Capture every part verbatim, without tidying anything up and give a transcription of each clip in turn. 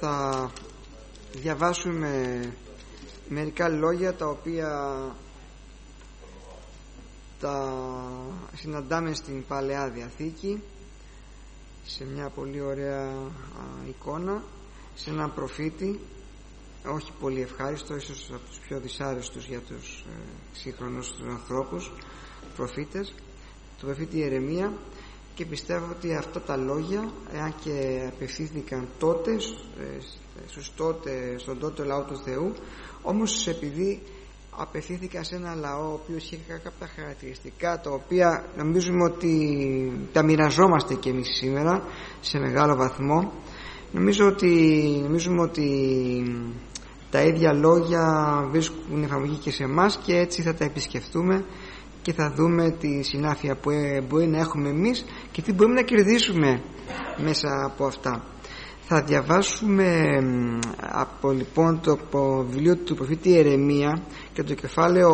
θα διαβάσουμε μερικά λόγια τα οποία τα συναντάμε στην Παλαιά Διαθήκη, σε μια πολύ ωραία α, εικόνα, σε έναν προφήτη, όχι πολύ ευχάριστο, ίσως από τους πιο δυσάρεστους για τους ε, σύγχρονους τους ανθρώπους προφήτες, του προφήτη Ιερεμία. Και πιστεύω ότι αυτά τα λόγια, εάν και απευθύνθηκαν τότε στους τότε, στον τότε λαό του Θεού, όμως επειδή απευθύνθηκαν σε ένα λαό ο οποίος είχε κάποια χαρακτηριστικά τα οποία νομίζουμε ότι τα μοιραζόμαστε και εμείς σήμερα σε μεγάλο βαθμό, νομίζω ότι, νομίζουμε ότι τα ίδια λόγια βρίσκουν εφαρμογή και σε εμάς, και έτσι θα τα επισκεφτούμε και θα δούμε τη συνάφεια που μπορεί να έχουμε εμείς και τι μπορούμε να κερδίσουμε μέσα από αυτά. Θα διαβάσουμε από λοιπόν το από βιβλίο του προφήτη Ιερεμία και το κεφάλαιο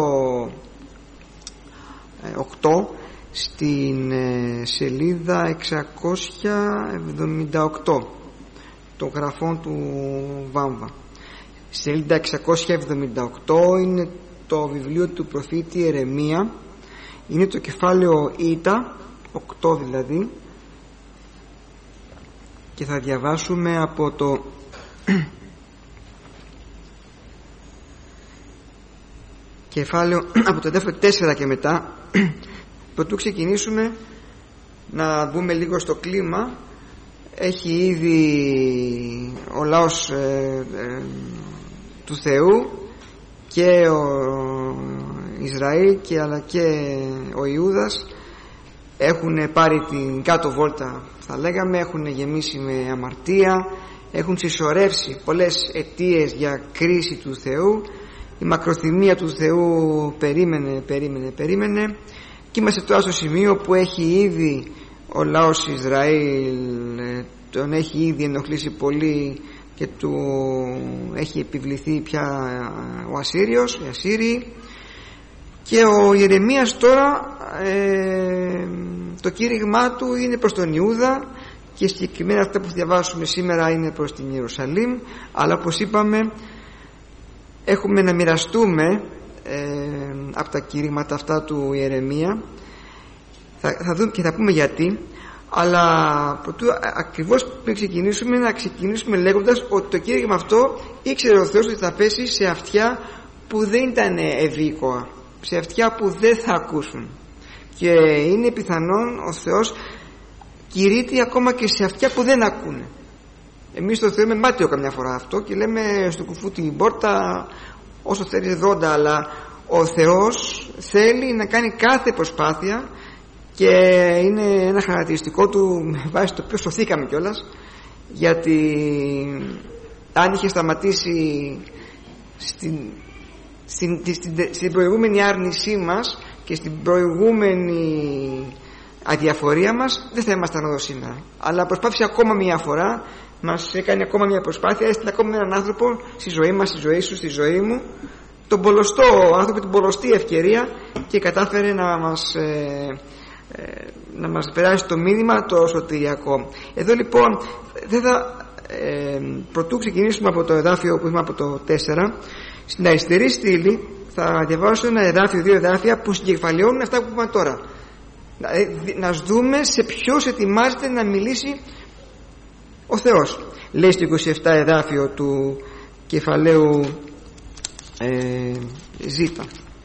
οκτώ στην σελίδα εξακόσια εβδομήντα οκτώ των γραφών του Βάμβα. Σελίδα εξακόσια εβδομήντα οκτώ είναι το βιβλίο του προφήτη Ιερεμία, είναι το κεφάλαιο Ήτα, οκτώ δηλαδή, και θα διαβάσουμε από το κεφάλαιο από το δεύτερο τέσσερα και μετά. Πρωτού ξεκινήσουμε να μπούμε λίγο στο κλίμα. Έχει ήδη ο λαός ε, ε, του Θεού και ο Ισραήλ και αλλά και ο Ιούδας έχουν πάρει την κάτω βόλτα, θα λέγαμε, έχουν γεμίσει με αμαρτία, έχουν συσσωρεύσει πολλές αιτίες για κρίση του Θεού. Η μακροθυμία του Θεού περίμενε, περίμενε, περίμενε και είμαστε τώρα στο σημείο που έχει ήδη ο λαός Ισραήλ, τον έχει ήδη ενοχλήσει πολύ και του έχει επιβληθεί πια ο Ασσύριος, οι Ασσύριοι, και ο Ιερεμίας τώρα ε, το κήρυγμά του είναι προς τον Ιούδα, και συγκεκριμένα αυτά που θα διαβάσουμε σήμερα είναι προς την Ιερουσαλήμ, αλλά όπως είπαμε έχουμε να μοιραστούμε ε, από τα κήρυγματα αυτά του Ιερεμία. Θα, θα δούμε και θα πούμε γιατί, αλλά πρωτού, ακριβώς πριν ξεκινήσουμε, να ξεκινήσουμε λέγοντας ότι το κήρυγμα αυτό ήξερε ο Θεός ότι θα πέσει σε αυτιά που δεν ήταν ευήκοα, σε αυτιά που δεν θα ακούσουν, και είναι πιθανόν ο Θεός κηρύττει ακόμα και σε αυτιά που δεν ακούνε. Εμείς το θεωρούμε μάταιο καμιά φορά αυτό και λέμε στο κουφού την πόρτα όσο θέλει δόντα, αλλά ο Θεός θέλει να κάνει κάθε προσπάθεια, και είναι ένα χαρακτηριστικό του με βάση το οποίο σωθήκαμε κιόλας, γιατί αν είχε σταματήσει στην, στην, στην, στην προηγούμενη άρνησή μας και στην προηγούμενη αδιαφορία μας, δεν θα ήμασταν εδώ σήμερα, αλλά προσπάθησε ακόμα μια φορά, μας έκανε ακόμα μια προσπάθεια, έστειλε ακόμα έναν άνθρωπο στη ζωή μας, στη ζωή σου, στη ζωή μου, τον πολλωστό άνθρωπο, την πολλωστή ευκαιρία, και κατάφερε να μας ε, ε, να μας περάσει το μήνυμα το σωτηριακό. Εδώ λοιπόν δεν θα ε, πρωτού ξεκινήσουμε από το εδάφιο που είμαι από το τέσσερα, στην αριστερή στήλη θα διαβάσω ένα εδάφιο, δύο εδάφια που συγκεφαλαιώνουν αυτά που είπαμε τώρα, να, να δούμε σε ποιος ετοιμάζεται να μιλήσει ο Θεός. Λέει στο είκοσι επτά εδάφιο του κεφαλαίου ε, Ζήτα,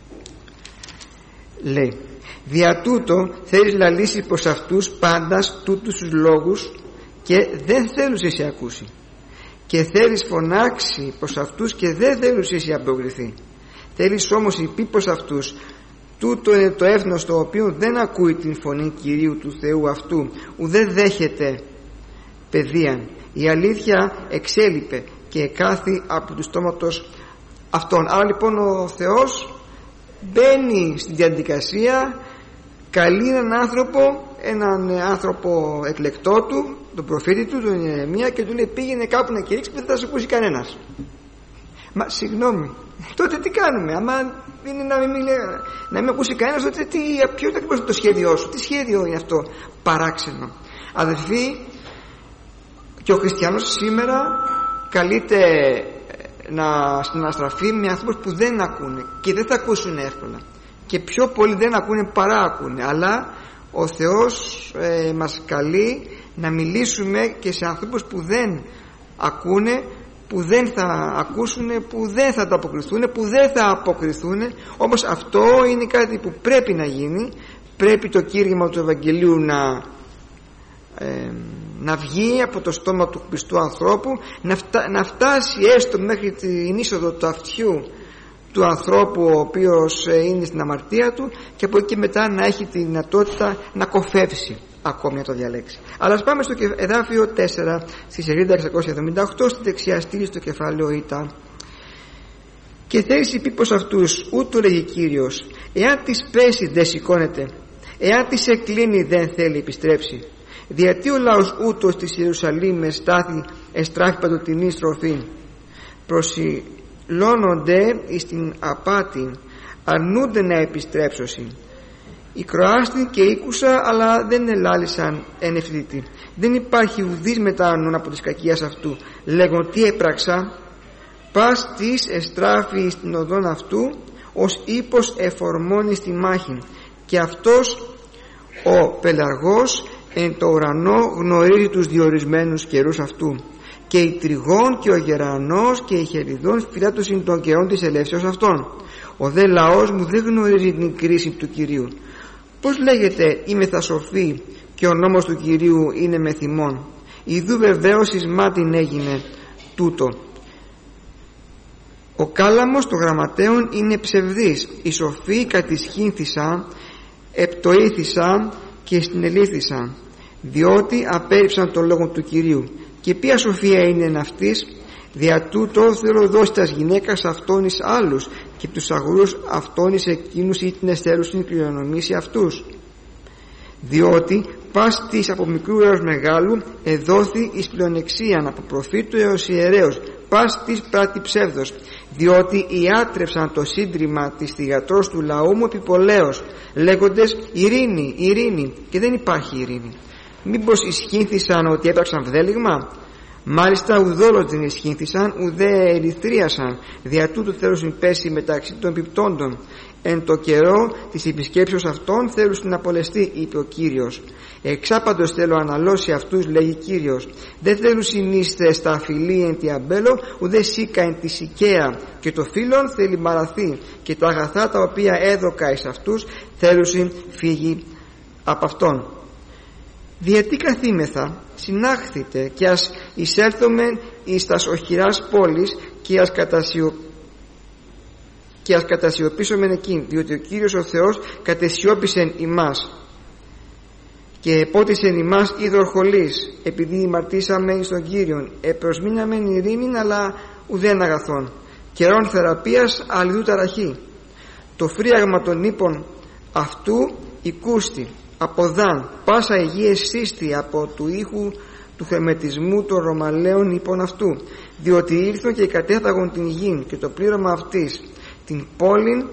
λέει: «Δια τούτο θέλεις λαλήσεις προς αυτούς πάντας τούτους τους λόγους, και δεν θέλουν σε ακούσει, και θέλεις φωνάξει προς αυτούς και δεν θέλουν σε αποκριθεί. Θέλεις όμως υπεί προς αυτούς, τούτο είναι το έθνος το οποίο δεν ακούει την φωνή Κυρίου του Θεού αυτού, ουδέ δέχεται παιδείαν. Η αλήθεια εξέλιπε και εκάθη από του στόματος αυτών». Άρα λοιπόν ο Θεός μπαίνει στην διαδικασία, καλεί έναν άνθρωπο, έναν άνθρωπο εκλεκτό του, τον προφήτη του, τον Ιερεμία, και του λέει: πήγαινε κάπου να κηρύξει που δεν θα σε ακούσει κανένας. Μα συγγνώμη, τότε τι κάνουμε? Άμα είναι να μην, να μην ακούσει κανένας, τότε τι, ποιο είναι ακριβώς το σχέδιό σου? Τι σχέδιο είναι αυτό παράξενο? Αδελφοί, και ο χριστιανός σήμερα καλείται να, να στραφεί με ανθρώπους που δεν ακούνε και δεν θα ακούσουν εύκολα, και πιο πολλοί δεν ακούνε παρά ακούνε, αλλά ο Θεός ε, μας καλεί να μιλήσουμε και σε ανθρώπους που δεν ακούνε, που δεν θα ακούσουν, που δεν θα ανταποκριθούν, που δεν θα αποκριθούν. Όμως αυτό είναι κάτι που πρέπει να γίνει. Πρέπει το κήρυγμα του Ευαγγελίου να, ε, να βγει από το στόμα του πιστού ανθρώπου, να, φτα, να φτάσει έστω μέχρι την είσοδο του αυτιού του ανθρώπου ο οποίος ε, είναι στην αμαρτία του, και από εκεί και μετά να έχει τη δυνατότητα να κοφεύσει ακόμη, να το διαλέξει. Αλλά ας πάμε στο εδάφιο τέσσερα, στη σελίδα εξακόσια εβδομήντα οκτώ, στη δεξιά στήλη, στο κεφάλαιο Ήτα. «Και θέλεις πει πως αυτούς, ούτω λέγει Κύριος, εάν της πέσει δεν σηκώνεται, εάν της εκλίνει δεν θέλει επιστρέψει. Γιατί ο λαός ούτως της Ιερουσαλήμ εστάθη εστράφη παντοτινή στροφή, προσιλώνονται εις την απάτη, αρνούνται να επιστρέψωσι. Οι Κροάστην και ήκουσα, αλλά δεν ελάλησαν εν ευθύτη. Δεν υπάρχει ουδής μετάνων από της κακίας αυτού. Λέγον, τι έπραξα, πας της εστράφη στην οδόν αυτού, ως ύπος εφορμώνει στη μάχη. Και αυτός ο πελαργός εν το ουρανό γνωρίζει τους διορισμένους καιρούς αυτού. Και η τριγών και ο γερανός και η χεριδών φυλάτωσιν των καιρών της ελεύσεως αυτών. Ο δε λαός μου δεν γνωρίζει την κρίση του Κυρίου. Πώς λέγεται είμαι θα σοφή και ο νόμος του Κυρίου είναι με θυμόν. Ιδού βεβαίως εις μάτιν έγινε τούτο. Ο κάλαμος των γραμματέων είναι ψευδής. Οι σοφοί κατησχύνθησαν, επτοήθησαν και συνελήφθησαν, διότι απέρριψαν τον λόγο του Κυρίου. Και ποια σοφία είναι εν αυτής? Δια τούτο θέλω δώσει τας γυναίκας αυτών εις άλλους, και τους αγρούς αυτών εις εκείνους ή την εστέρουσιν κληρονομήσει αυτούς. Διότι πας της από μικρού έως μεγάλου εδόθη εις πλεονεξίαν, από προφήτου έως ιερέως, πας της πράτη ψεύδος. Διότι ιάτρεψαν το σύντριμα της θυγατρός του λαού μου επιπολέως, λέγοντες ειρήνη, ειρήνη, και δεν υπάρχει ειρήνη. Μήπως ισχύνθησαν ότι έπραξαν βδέλιγμα? Μάλιστα ουδόλως δεν ισχύνθησαν, ουδέ ερυθρίασαν. Δια τούτου θέλουν πέσει μεταξύ των επιπτώντων. Εν το καιρό της επισκέψεως αυτών θέλουν να απολεστεί, είπε ο Κύριος. Εξάπαντος θέλω αναλώσει αυτούς, λέγει Κύριος. Δεν θέλουν συνείστε στα αφιλή εν τη αμπέλο, ουδέ σίκα εν τη σικαία. Και το φίλον θέλει μαραθεί, και τα αγαθά τα οποία έδωκα εις αυτούς θέλουν φύγει από αυτόν. Διότι καθήμεθα, συνάχθητε, και ας εισέλθομεν εις τας οχυράς πόλης, και ας κατασιω... και ας κατασιωπήσομεν εκείν, διότι ο Κύριος ο Θεός κατεσιώπησεν ημάς και επότισεν ημάς ειδωρχολής, επειδή ημαρτήσαμε εις τον Κύριον. Επροσμήναμεν ειρήνην, αλλά ουδέν αγαθόν, καιρών θεραπείας αλληδού ταραχή. Το φρίαγμα των ύπων αυτού οικούστη, από δάν πάσα υγεία σύστη από του ήχου του χεμετισμού των Ρωμαλαίων ύπων αυτού, διότι ήλθον και κατέταγον την γην και το πλήρωμα αυτής την πόλην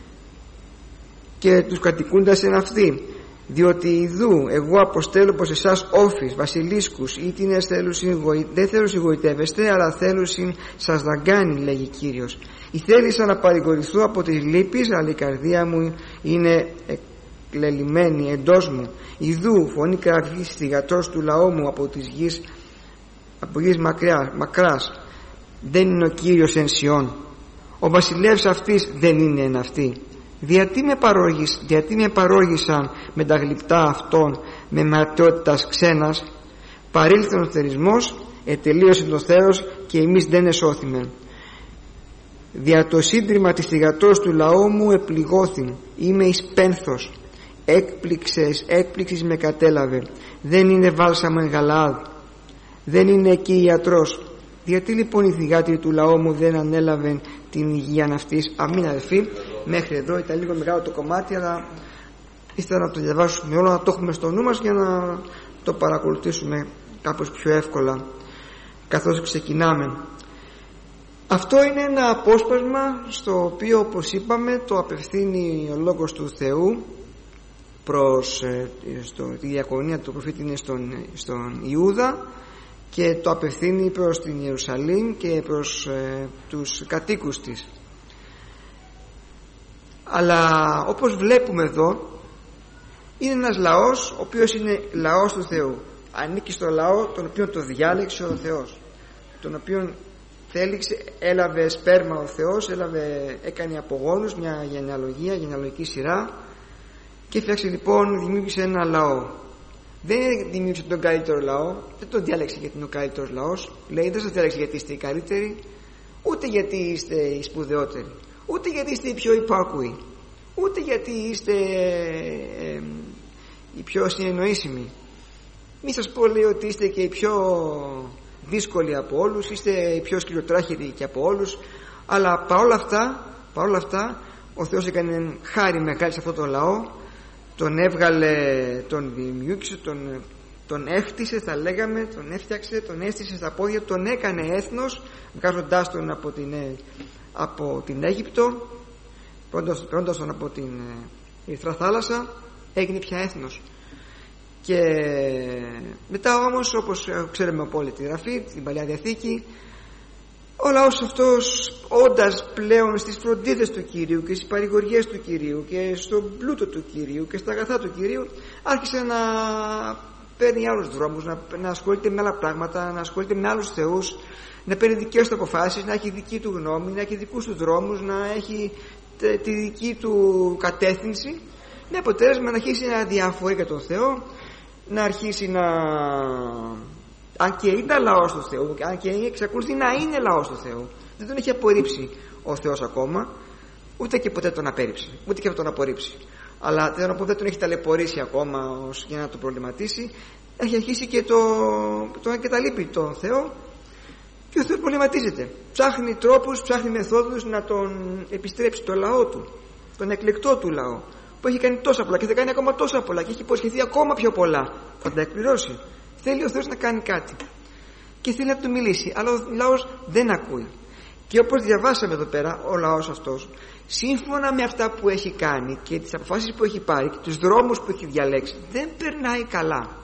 και τους κατοικούντας εν αυτή. Διότι ιδού εγώ αποστέλω προς εσάς όφης, βασιλίσκους, ή την δεν θέλουν συγγοητεύεστε, αλλά θέλουν σας δαγκάνει, λέγει Κύριος. Ή θέλησα να παρηγορηθώ από τις λύπης, αλλά η καρδία μου είναι λελειμμένη εντός μου. Ιδού φωνή κραυγής θυγατρός του λαού μου από της γης, από γης μακριά, μακράς. Δεν είναι ο Κύριος εν Σιών. Ο βασιλεύς αυτής δεν είναι εν αυτή. Γιατί με, παρόγισ, γιατί με παρόγισαν με τα γλυπτά αυτών, με ματαιότητας ξένας? Παρήλθεν ο θερισμός, ετελείωσε το θέρος, και εμείς δεν εσώθημεν. Δια το σύντριμα της θυγατρός του λαού μου επληγώθην, είμαι εις πένθος. Έκπληξες, έκπληξης με κατέλαβε. Δεν είναι βάλσαμο εν Γαλαάδ, δεν είναι εκεί ιατρός. Γιατί λοιπόν η θυγάτρη του λαού μου δεν ανέλαβε την υγεία αυτής? Αμήν αδελφοί, μέχρι εδώ ήταν λίγο μεγάλο το κομμάτι, αλλά ήθελα να το διαβάσουμε όλο, να το έχουμε στο νου μας για να το παρακολουθήσουμε κάπως πιο εύκολα καθώς ξεκινάμε. Αυτό είναι ένα απόσπασμα στο οποίο, όπως είπαμε, το απευθύνει ο Λόγος του Θεού προς ε, στο, τη διακονία του προφήτη είναι στον, στον Ιούδα, και το απευθύνει προς την Ιερουσαλήμ και προς ε, τους κατοίκους της. Αλλά όπως βλέπουμε εδώ, είναι ένας λαός ο οποίος είναι λαός του Θεού, ανήκει στο λαό τον οποίο το διάλεξε ο Θεός, τον οποίο θέληξε, έλαβε σπέρμα ο Θεός, έλαβε, έκανε απογόνους, μια γενεαλογία, γενεαλογική σειρά, και έφτιαξε λοιπόν, δημιούργησε ένα λαό. Δεν δημιούργησε τον καλύτερο λαό, δεν τον διάλεξε γιατί είναι ο καλύτερος λαός. Λέει, δεν σας διάλεξε γιατί είστε οι καλύτεροι, ούτε γιατί είστε οι σπουδαιότεροι, ούτε γιατί είστε οι πιο υπάκουοι, ούτε γιατί είστε ε, ε, οι πιο συνεννοήσιμοι. Μη σας πω, λέει, ότι είστε και οι πιο δύσκολοι από όλους, είστε οι πιο σκληροτράχεροι και από όλους. Αλλά παρόλα αυτά, παρόλα αυτά ο Θεός έκανε χάρη μεγάλη σε αυτό το λαό, τον έβγαλε, τον δημιούργησε, τον, τον έχτισε, θα λέγαμε, τον έφτιαξε, τον έστησε στα πόδια, τον έκανε έθνος, βγάζοντάς τον από την, από την Αίγυπτο, παίρνοντας τον από την Ερυθρά θάλασσα, έγινε πια έθνος. Και μετά όμως, όπως ξέρουμε από όλη τη Γραφή, την Παλαιά Διαθήκη, ο λαός αυτός, όντας πλέον στις φροντίδες του Κυρίου και στις παρηγοριές του Κυρίου και στον πλούτο του Κυρίου και στα αγαθά του Κυρίου, άρχισε να παίρνει άλλους δρόμους, να, να ασχολείται με άλλα πράγματα, να ασχολείται με άλλους θεούς, να παίρνει δικές του αποφάσεις, να έχει δική του γνώμη, να έχει δικούς του δρόμους, να έχει τε, τη δική του κατεύθυνση, με αποτέλεσμα να αρχίσει να διαφορεί για τον Θεό, να αρχίσει να, αν και ήταν λαός του Θεού, αν και εξακολουθεί να είναι λαός του Θεού, δεν τον έχει απορρίψει ο Θεός ακόμα, ούτε και ποτέ τον απέρριψε, ούτε και θα τον απορρίψει. Αλλά θέλω να πω, δεν τον έχει ταλαιπωρήσει ακόμα ως για να τον προβληματίσει. Έχει αρχίσει και το, το εγκαταλείπει τον Θεό, και ο Θεός προβληματίζεται. Ψάχνει τρόπους, ψάχνει μεθόδους να τον επιστρέψει το λαό του, τον εκλεκτό του λαό, που έχει κάνει τόσα πολλά και θα κάνει ακόμα τόσα πολλά και έχει υποσχεθεί ακόμα πιο πολλά. Θα τα εκπληρώσει. Θέλει ο Θεός να κάνει κάτι και θέλει να του μιλήσει, αλλά ο λαός δεν ακούει. Και όπως διαβάσαμε εδώ πέρα, ο λαός αυτός, σύμφωνα με αυτά που έχει κάνει και τις αποφάσεις που έχει πάρει και τους δρόμους που έχει διαλέξει, δεν περνάει καλά.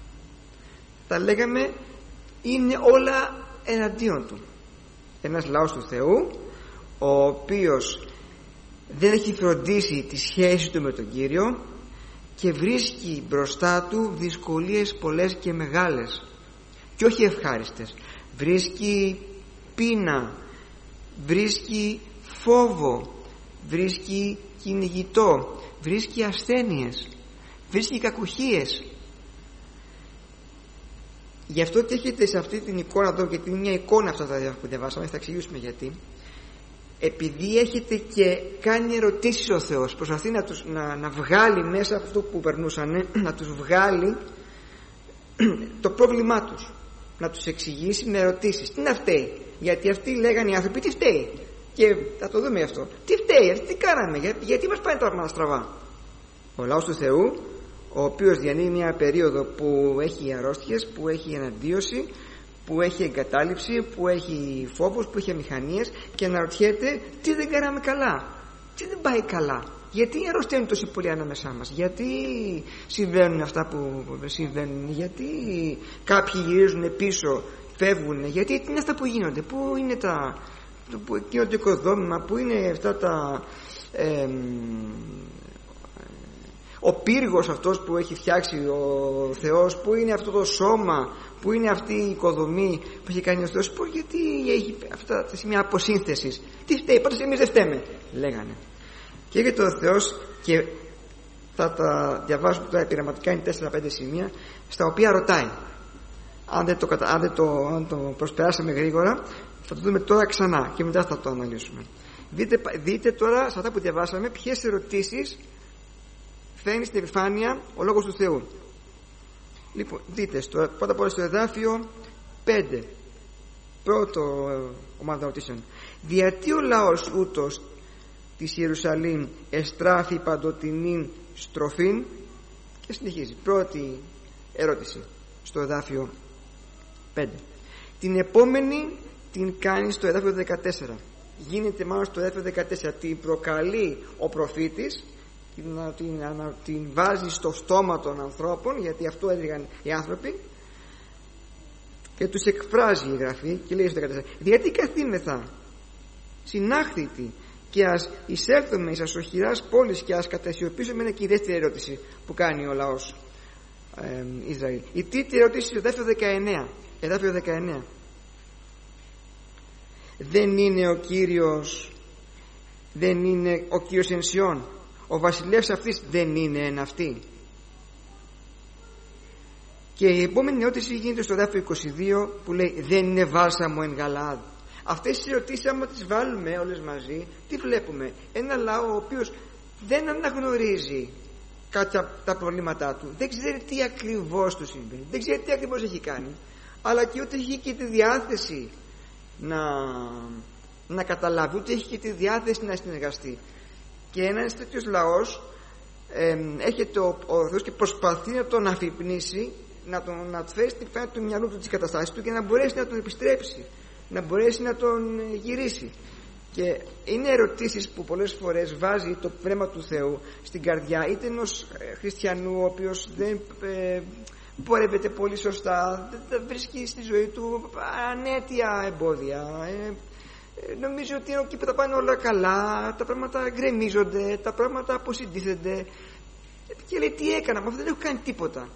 Τα λέγαμε, είναι όλα εναντίον του. Ένας λαός του Θεού, ο οποίος δεν έχει φροντίσει τη σχέση του με τον Κύριο και βρίσκει μπροστά του δυσκολίες πολλές και μεγάλες, και όχι ευχάριστες. Βρίσκει πείνα, βρίσκει φόβο, βρίσκει κυνηγητό, βρίσκει ασθένειες, βρίσκει κακουχίες. Γι' αυτό και έχετε σε αυτή την εικόνα εδώ, γιατί είναι μια εικόνα αυτά που διαβάσαμε, θα εξηγήσουμε γιατί. Επειδή έχετε και κάνει ερωτήσεις ο Θεός, προσπαθεί να, τους, να, να βγάλει μέσα από αυτό που περνούσαν, να τους βγάλει το πρόβλημά τους, να τους εξηγήσει με ερωτήσεις. Τι να φταίει, γιατί αυτοί λέγανε οι άνθρωποι, τι φταίει, και θα το δούμε αυτό, τι φταίει, αυτοί τι κάναμε, για, γιατί μας πάει τώρα να στραβά. Ο λαός του Θεού, ο οποίος διανύει μια περίοδο που έχει αρρώστιες, που έχει εναντίωση, που έχει εγκατάλειψη, που έχει φόβους, που έχει αμηχανίες, και αναρωτιέται τι δεν κάναμε καλά, τι δεν πάει καλά, γιατί αρρωσταίνουν τόσο πολύ ανάμεσά μας, γιατί συμβαίνουν αυτά που συμβαίνουν, γιατί κάποιοι γυρίζουν πίσω, φεύγουν, γιατί τι είναι αυτά που γίνονται, πού είναι τα, που είναι το οικοδόμημα, πού είναι αυτά τα ε, ο πύργος αυτός που έχει φτιάξει ο Θεός, που είναι αυτό το σώμα, που είναι αυτή η οικοδομή που έχει κάνει ο Θεός, που, γιατί έχει αυτά τα σημεία αποσύνθεσης, τι φταίει, πάντως εμείς δεν φταίμε, λέγανε. Και έρχεται ο Θεός, και θα τα διαβάσουμε τώρα πειραματικά, είναι τέσσερα πέντε σημεία στα οποία ρωτάει. Αν δεν το, αν δεν το, αν το προσπεράσαμε γρήγορα, θα το δούμε τώρα ξανά και μετά θα το αναλύσουμε. Δείτε, δείτε τώρα σε αυτά που διαβάσαμε ποιες ερωτήσεις φαίνει στην επιφάνεια ο Λόγος του Θεού. Λοιπόν, δείτε στο, πρώτα απ' όλα στο εδάφιο πέντε, πρώτο ομάδα ερωτήσεων. Γιατί ο λαός ούτως της Ιερουσαλήμ εστράφει παντοτινήν στροφήν, και συνεχίζει. Πρώτη ερώτηση στο εδάφιο πέντε. Την επόμενη την κάνει στο εδάφιο δεκατέσσερα. Γίνεται μάλλον στο εδάφιο δεκατέσσερα. Την προκαλεί ο προφήτης, να την, να την βάζει στο στόμα των ανθρώπων, γιατί αυτό έδιγαν οι άνθρωποι, και τους εκφράζει η Γραφή και λέει στο δεκατέσσερα, γιατί καθήμεθα συνάχθητη και ας εισέλθουμε εις ασοχηράς πόλης και ας κατασιωπήσουμε. Είναι και η δεύτερη ερώτηση που κάνει ο λαός ε, Ισραήλ. Η τρίτη ερώτηση στο εδάφιο δεκαεννέα, εδάφιο δεκαεννέα, δεν είναι ο Κύριος δεν είναι ο Κύριος εν Σιών, ο βασιλεύς αυτής δεν είναι εν αυτή? Και η επόμενη ερώτηση γίνεται στο εδάφιο είκοσι δύο που λέει, δεν είναι βάλσαμο εν Γαλαάδ? Αυτές τις ερωτήσεις, άμα τις βάλουμε όλες μαζί, τι βλέπουμε? Ένα λαό ο οποίος δεν αναγνωρίζει κάποια τα προβλήματά του, δεν ξέρει τι ακριβώς του συμβαίνει, δεν ξέρει τι ακριβώς έχει κάνει, αλλά και ούτε έχει και τη διάθεση να, να καταλάβει, ούτε έχει και τη διάθεση να συνεργαστεί. Και ένας τέτοιος λαός ε, έρχεται ο, ο Θεός και προσπαθεί να τον αφυπνίσει, να τον να φέρει στην φάση του μυαλού του τις καταστάσεις του και να μπορέσει να τον επιστρέψει, να μπορέσει να τον γυρίσει. Και είναι ερωτήσεις που πολλές φορές βάζει το πνεύμα του Θεού στην καρδιά είτε ενός χριστιανού ο οποίος δεν ε, πορεύεται πολύ σωστά, δεν βρίσκει στη ζωή του ανέτεια εμπόδια, ε, ε, νομίζω ότι εκεί που τα πάνε όλα καλά, τα πράγματα γκρεμίζονται, τα πράγματα αποσυντίθενται και λέει, τι έκανα, μα αυτό δεν έχω κάνει τίποτα.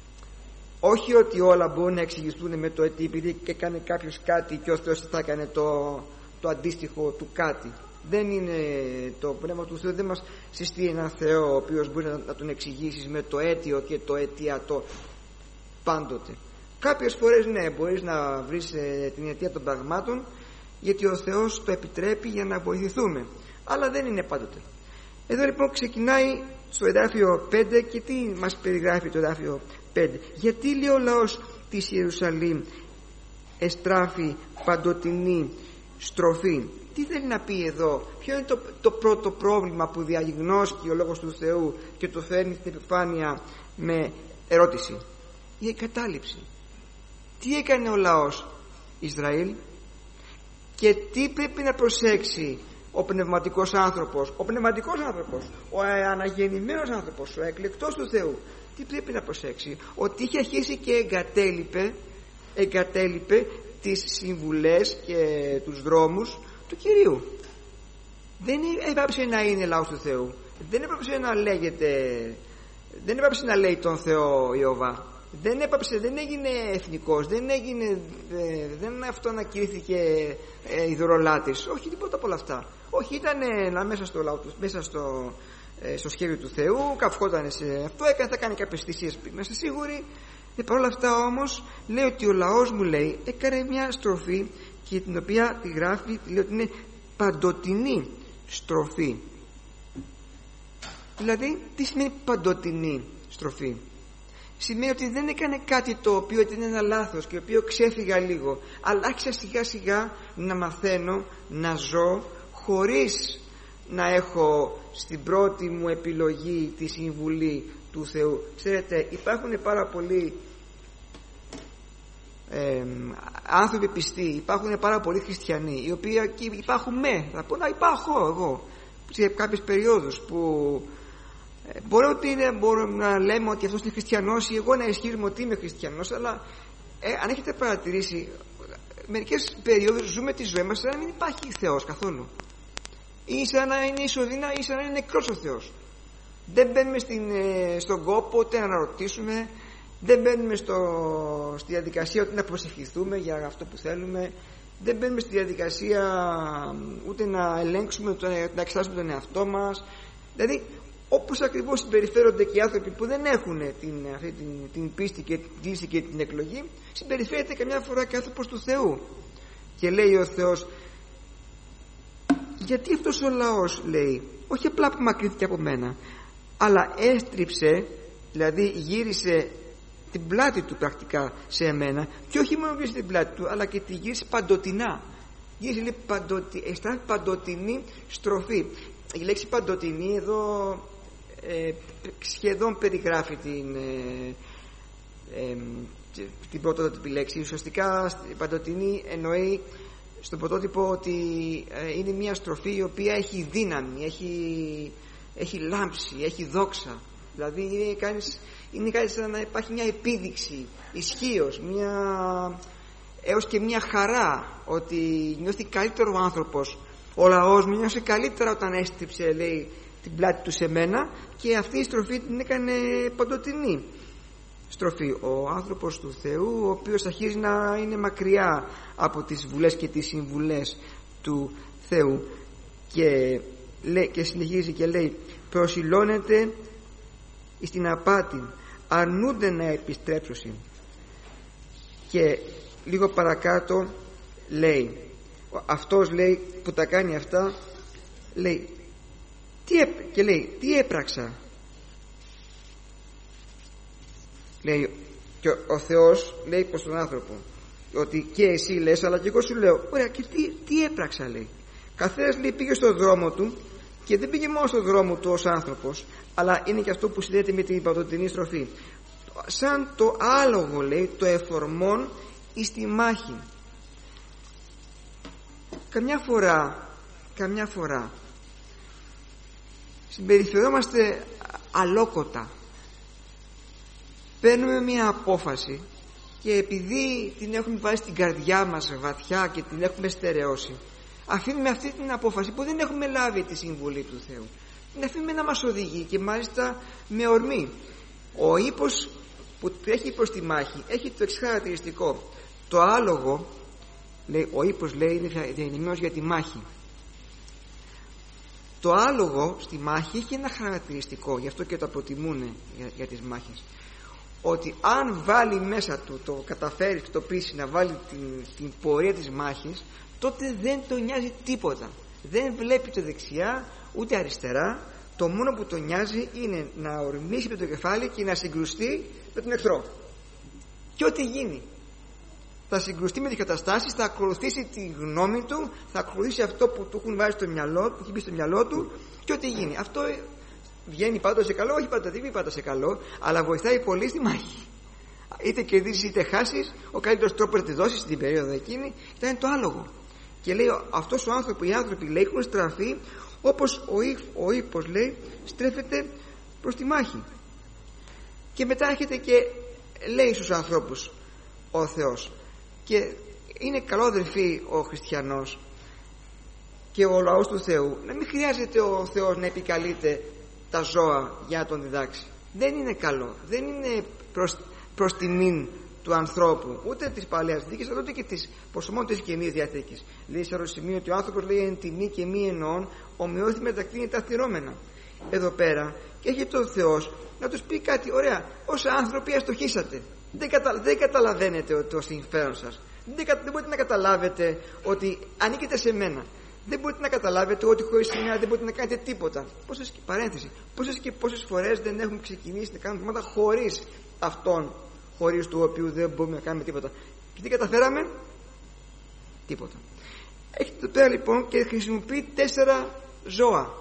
Όχι ότι όλα μπορούν να εξηγηθούν με το ότι επειδή έκανε κάποιος κάτι και ο Θεός θα έκανε το, το αντίστοιχο του κάτι. Δεν είναι το πνεύμα του Θεού, δεν μας συστεί ένα Θεό ο οποίος μπορεί να, να τον εξηγήσεις με το αίτιο και το αιτιατό πάντοτε. Κάποιες φορές ναι, μπορείς να βρεις ε, την αιτία των πραγμάτων, γιατί ο Θεός το επιτρέπει για να βοηθηθούμε, αλλά δεν είναι πάντοτε. Εδώ λοιπόν ξεκινάει στο εδάφιο πέντε και τι μας περιγράφει το εδάφιο πέντε? Γιατί λέει ο λαός της Ιερουσαλήμ εστράφει παντοτινή στροφή? Τι θέλει να πει εδώ? Ποιο είναι το, το πρώτο πρόβλημα που διαγνώσκει ο Λόγος του Θεού και το φέρνει στην επιφάνεια με ερώτηση? Η εγκατάλειψη. Τι έκανε ο λαός Ισραήλ και τι πρέπει να προσέξει ο πνευματικός άνθρωπος, ο πνευματικός άνθρωπος, ο αναγεννημένος άνθρωπος, ο εκλεκτός του Θεού? Τι πρέπει να προσέξει? Ότι είχε αρχίσει και εγκατέλειπε, εγκατέλειπε τις συμβουλές και τους δρόμους του Κυρίου. Δεν έπαψε να είναι λαός του Θεού, δεν έπαψε να λέγεται, δεν έπαψε να λέει τον Θεό Ιωβά, δεν έπαψε, δεν έγινε εθνικός, δεν έγινε, δεν αυτοανακηρύχθηκε ε, ειδωλολάτης, όχι τίποτα από όλα αυτά. Όχι, ήταν ε, μέσα στο λαό του, μέσα στο, ε, στο σχέδιο του Θεού, καυχόταν σε αυτό, έκανε, θα κάνει κάποιες θυσίες, είμαστε σίγουροι. Ε, παρ' όλα αυτά όμως λέει ότι ο λαός μου, λέει, έκανε μια στροφή και την οποία τη γράφει, λέει ότι είναι παντοτινή στροφή. Δηλαδή τι σημαίνει παντοτινή στροφή? Σημαίνει ότι δεν έκανε κάτι το οποίο ήταν ένα λάθος και το οποίο ξέφυγα λίγο, αλλά άρχισα σιγά σιγά να μαθαίνω να ζω χωρίς να έχω στην πρώτη μου επιλογή τη συμβουλή του Θεού. Ξέρετε, υπάρχουν πάρα πολλοί ε, άνθρωποι πιστοί, υπάρχουν πάρα πολλοί χριστιανοί οι οποίοι υπάρχουν με, θα πω να υπάρχω εγώ σε κάποιες περιόδους που ε, μπορώ, ότι είναι, μπορώ να λέμε ότι αυτός είναι χριστιανός ή εγώ να ισχύουμε ότι είμαι χριστιανός, αλλά ε, αν έχετε παρατηρήσει, μερικές περιόδους ζούμε τη ζωή μας σαν να μην υπάρχει Θεός καθόλου, ή σαν να είναι ισοδύναμη ή σαν να είναι νεκρός ο Θεός. Δεν μπαίνουμε στην, ε, στον κόπο ούτε να αναρωτήσουμε, δεν μπαίνουμε στο, στη διαδικασία ούτε να προσευχηθούμε για αυτό που θέλουμε, δεν μπαίνουμε στη διαδικασία ούτε να ελέγξουμε, ούτε να εξετάσουμε τον εαυτό μας. Δηλαδή όπως ακριβώς συμπεριφέρονται και οι άνθρωποι που δεν έχουν την, αυτή, την, την πίστη και την κλίση και την εκλογή, συμπεριφέρεται καμιά φορά και άνθρωπος του Θεού. Και λέει ο Θεός, γιατί αυτός ο λαός, λέει, όχι απλά απομακρύνθηκε από μένα, αλλά έστριψε, δηλαδή γύρισε την πλάτη του πρακτικά σε εμένα, και όχι μόνο γύρισε την πλάτη του, αλλά και τη γύρισε παντοτινά. Γύρισε, λέει, παντοτι, αισθάνεται παντοτινή στροφή. Η λέξη παντοτινή εδώ ε, σχεδόν περιγράφει την, ε, ε, την πρωτότυπη λέξη. Ουσιαστικά η παντοτινή εννοεί στον πρωτότυπο ότι ε, είναι μια στροφή η οποία έχει δύναμη, έχει, έχει λάμψη, έχει δόξα. Δηλαδή είναι, κάνεις, είναι κάτι σαν να υπάρχει μια επίδειξη ισχύος, μια, έως και μια χαρά, ότι νιώθει καλύτερο ο άνθρωπος, ο λαός μου νιώσε καλύτερα όταν έστριψε, λέει, την πλάτη του σε μένα, και αυτή η στροφή την έκανε παντοτινή στροφή. Ο άνθρωπος του Θεού, ο οποίος αρχίζει να είναι μακριά από τις βουλές και τις συμβουλές του Θεού, και, λέει, και συνεχίζει και λέει, προσιλώνεται στην απάτη, αρνούνται να επιστρέψουν. Και λίγο παρακάτω λέει, αυτός, λέει, που τα κάνει αυτά, λέει, τι έ, και λέει, τι έπραξα, λέει, και ο, ο Θεός λέει προς τον άνθρωπο ότι και εσύ λες, αλλά και εγώ σου λέω, ωραία, και τι, τι έπραξα, λέει. Καθένας, λέει, πήγε στον δρόμο του, και δεν πήγε μόνο στον δρόμο του ως άνθρωπος, αλλά είναι και αυτό που συνδέεται με την παντοτινή στροφή, σαν το άλογο, λέει, το εφορμόν εις τη μάχη. Καμιά φορά καμιά φορά συμπεριφερόμαστε αλόκοτα, παίρνουμε μια απόφαση και επειδή την έχουμε βάλει στην καρδιά μας βαθιά και την έχουμε στερεώσει, αφήνουμε αυτή την απόφαση που δεν έχουμε λάβει τη συμβουλή του Θεού, την αφήνουμε να μας οδηγεί, και μάλιστα με ορμή. Ο ύπος που τρέχει προς τη μάχη έχει το εξής χαρακτηριστικό. Το άλογο, λέει, ο ύπος, λέει, είναι διανυμένος για τη μάχη. Το άλογο στη μάχη έχει ένα χαρακτηριστικό, γι' αυτό και το αποτιμούν για, για τις μάχες, ότι αν βάλει μέσα του, το καταφέρει και το πείσει να βάλει την, την πορεία της μάχης, τότε δεν τον νοιάζει τίποτα, δεν βλέπει το δεξιά ούτε αριστερά. Το μόνο που τον νοιάζει είναι να ορμήσει με το κεφάλι και να συγκρουστεί με τον εχθρό, και ό,τι γίνει θα συγκρουστεί με τις καταστάσεις, θα ακολουθήσει τη γνώμη του, θα ακολουθήσει αυτό που του έχουν βάλει στο μυαλό, που έχει μπει στο μυαλό του, και ό,τι γίνει. Αυτό βγαίνει πάντα σε καλό, όχι πάντα, δεν βγαίνει πάντα σε καλό, αλλά βοηθάει πολύ στη μάχη. Είτε κερδίσεις είτε χάσεις, ο καλύτερος τρόπος να τη δώσεις στην περίοδο εκείνη ήταν το άλογο. Και λέει, αυτός ο άνθρωπος, οι άνθρωποι, λέει, έχουν στραφεί όπως ο, ύφ, ο ύπος, λέει, στρέφεται προς τη μάχη. Και μετά έρχεται και λέει στους ανθρώπους ο Θεός, και είναι καλό, αδελφοί, ο χριστιανός και ο λαός του Θεού, να μην χρειάζεται ο Θεός να επικαλείται τα ζώα για να τον διδάξει. Δεν είναι καλό, δεν είναι προς, προς τιμήν του ανθρώπου, ούτε της Παλαιάς Διαθήκης, αλλά ούτε και της προσωμών της Καινής Διαθήκης. Λέει σε άλλο σημείο ότι ο άνθρωπος, λέει, εν τιμή και μη εννοών ομοιώθη μετακτείνει τα θυρώμενα. Εδώ πέρα, και έχει το Θεός να τους πει κάτι, ωραία, ως άνθρωποι αστοχήσατε, δεν, κατα, δεν καταλαβαίνετε το συμφέρον σας, δεν, δεν μπορείτε να καταλάβετε ότι ανήκετε σε μένα, δεν μπορείτε να καταλάβετε ότι χωρίς εμένα δεν μπορείτε να κάνετε τίποτα. Πόσες, παρένθεση, πόσες και πόσες φορές δεν έχουμε ξεκινήσει να κάνουμε πράγματα χωρίς αυτόν, χωρίς του οποίου δεν μπορούμε να κάνουμε τίποτα. Και τι καταφέραμε? Τίποτα. Έχετε εδώ πέρα λοιπόν και χρησιμοποιεί τέσσερα ζώα.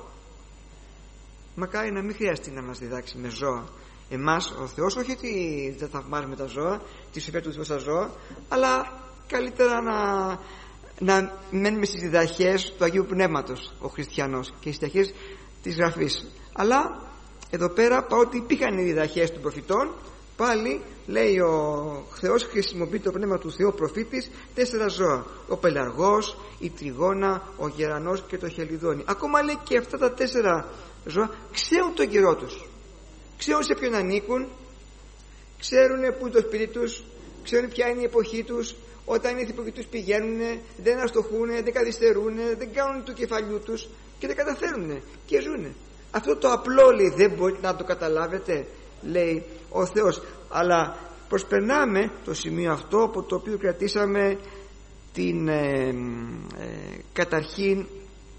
Μακάρι να μην χρειαστεί να μας διδάξει με ζώα εμάς ο Θεός, όχι ότι δεν θαυμάζουμε τα ζώα, τη σοφία του Θεού στα ζώα, αλλά καλύτερα να, να μένουμε στις διδαχές του Αγίου Πνεύματος ο χριστιανός και στις διδαχές της Γραφής. Αλλά εδώ πέρα, παρότι υπήρχαν οι διδαχές των προφητών, πάλι λέει ο Θεός χρησιμοποιεί το πνεύμα του Θεού προφήτης τέσσερα ζώα: ο πελαργός, η τριγώνα, ο γερανός και το χελιδόνι. Ακόμα λέει και αυτά τα τέσσερα ζώα ξέρουν τον καιρό τους, ξέρουν σε ποιον ανήκουν, ξέρουν που είναι το σπίτι τους, ξέρουν ποια είναι η εποχή τους. Όταν είναι η εποχή τους πηγαίνουν, δεν αστοχούν, δεν καθυστερούν, δεν κάνουν του κεφαλιού τους και δεν καταφέρουν και ζουν. Αυτό το απλό, λέει, δεν μπορείτε να το καταλάβετε, λέει ο Θεός. Αλλά προσπερνάμε το σημείο αυτό, από το οποίο κρατήσαμε την ε, ε, καταρχήν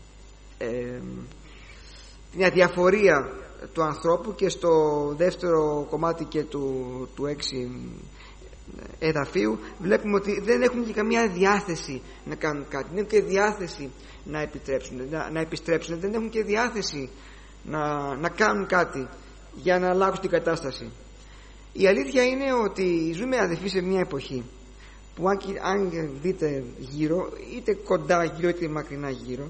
ε, την αδιαφορία του ανθρώπου, και στο δεύτερο κομμάτι και του, του έξι εδαφίου βλέπουμε ότι δεν έχουν και καμία διάθεση να κάνουν κάτι, δεν έχουν και διάθεση να επιτρέψουν, να, να επιστρέψουν, δεν έχουν και διάθεση να, να κάνουν κάτι για να αλλάξουν την κατάσταση. Η αλήθεια είναι ότι ζούμε, αδελφοί, σε μια εποχή που αν, αν δείτε γύρω, είτε κοντά γύρω είτε μακρινά γύρω,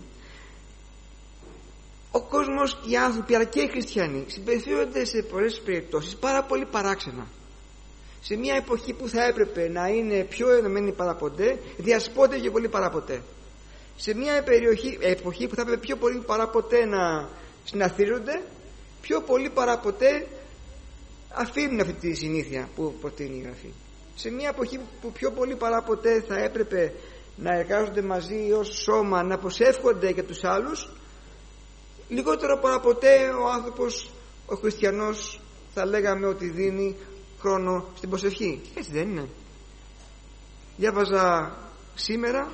ο κόσμος, οι άνθρωποι αλλά και οι χριστιανοί συμπεριφέρονται σε πολλές περιπτώσεις πάρα πολύ παράξενα. σε μια εποχή που θα έπρεπε να είναι πιο ενωμένοι παραποτέ, διασπώνται και πολύ παραποτέ. Σε μια περιοχή, εποχή που θα έπρεπε πιο πολύ παραποτέ να συναθρίζονται, πιο πολύ παραποτέ αφήνουν αυτή τη συνήθεια που προτείνει η Γραφή. Σε μια εποχή που πιο πολύ παραποτέ θα έπρεπε να εργάζονται μαζί ως σώμα, να προσεύχονται για τους άλλους, λιγότερο παραποτέ ο άνθρωπος, ο χριστιανός, θα λέγαμε ότι δίνει χρόνο στην προσευχή. Έτσι δεν είναι? Διάβαζα σήμερα